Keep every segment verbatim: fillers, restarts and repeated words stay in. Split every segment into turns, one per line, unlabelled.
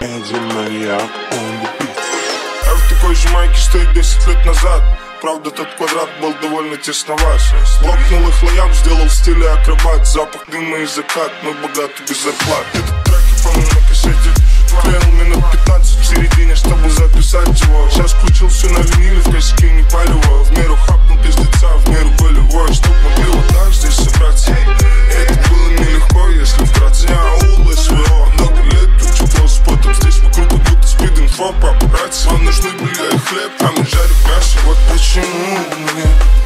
Энди Маньяк on the beat.
Я в такой же майке, что и десять лет назад. Правда, тот квадрат был довольно тесноват. Лопнул их лояб, сделал в стиле акробат. Запах дыма и закат, мы богаты без зарплат. Этот трек я помню на кассете. Клеил минут пятнадцать в середине, чтобы записать его. Сейчас включил все на виниле, в косяке не палево. В меру хапнул пиздеца, в меру болевой. Чтоб могли вот так здесь собраться. Это было нелегко, если вкратце. Я аул СВО, много лет учил спотом. Здесь вокруг как будто спид-инфо, папарацци. Вам нужны были и хлеб, а мы жарим мясо. Вот почему мне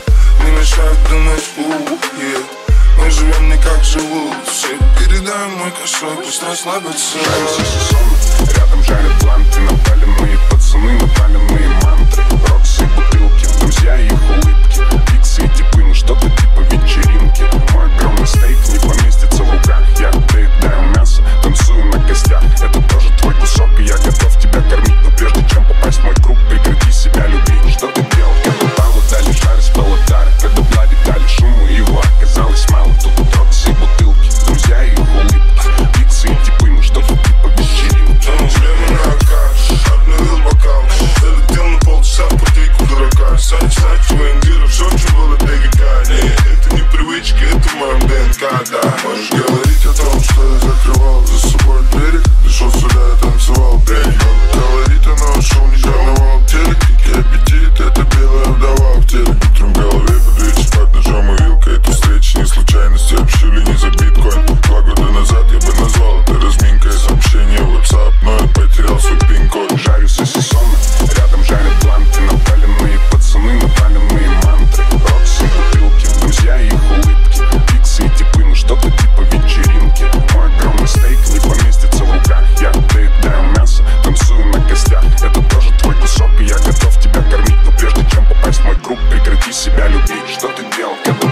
не мешают думать, у-е. Мы живем не как живут все. Передай мой кошелек, пусть расслабится.
Жаримся сезонно, рядом жарят бланты. Напаленные пацаны, напаленные мантры. Роксы и бутылки, друзья и их улыбки. Пиксы и типы, ну что-то типа вечеринки. Мой огромный стейк не поместится в руках. Я доедаю мясо, танцую на костях. Это тоже твой кусок, и я готов тебя кормить. Но прежде чем попасть в мой круг, прекрати себя любить. Что ты делал? Когда Павлу дали жар из полотара. Когда Влади дали шуму, его оказалось мало. Тут роксы и бутылки, друзья и их улыбки. Пиксы и типы, ну что-то типа вечеринки.
Шлемы на акаш, обновил бокал. Залетел на полчаса в партийку дурака. Сань, сань, твоим диром, все, что было для века. Нет, это не привычки, это в моем ДНК, да. Можешь говорить о том, что я закрывал за собой берег. Пришел сюда, я танцевал брейк. Говорит, она ушел, не карнавал. Телек, дикий аппетит, это белая вдова в теле. Утром в голове буду идти спать ножом и вилкой. Эта встреча не случайность, общили не за биткоин. Два года назад я бы назвал это разминкой. Сообщение в WhatsApp, но я потерял свой пин-код.
Жарюсь сезонно, рядом жарят бланты. Напаленные пацаны, напаленные мантры. Роксы и бутылки, друзья и их улыбки. Пиксы и типы, ну что-то типа вечеринки. Мой огромный стейк не поместится в руках. Я доедаю мясо, танцую на костях. Это тоже твой кусок, и я готов тебя кормить. Но прежде чем попасть в мой круг, прекрати себя любить. Что ты делал, когда